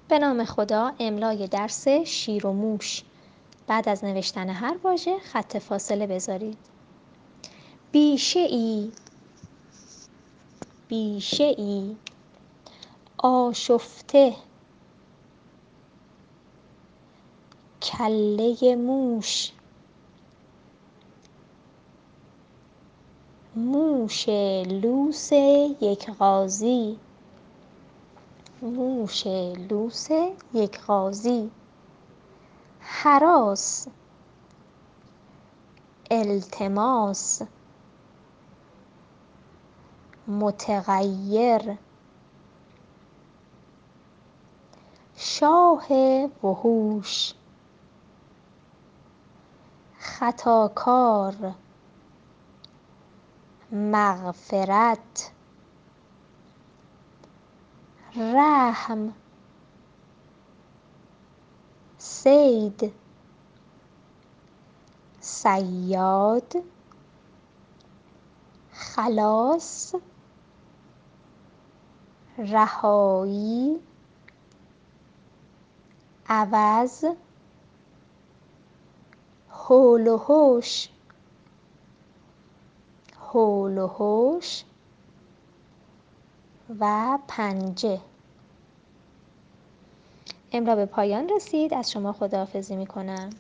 به نام خدا. املای درس شیر و موش. بعد از نوشتن هر واژه خط فاصله بذارید. بیشه‌ای، بیشه‌ای. آشفته، کله موش. موش لوس یک غازی، موش لوس یک غازی. هراس، التماس. متغیر، شاه وحوش. خطاکار، مغفرت. رحم، صید. صیاد، خلاص. رهایی، عوض. هول و هوش، هول و هوش و پنجه. املا به پایان رسید. از شما خداحافظی می‌کنم.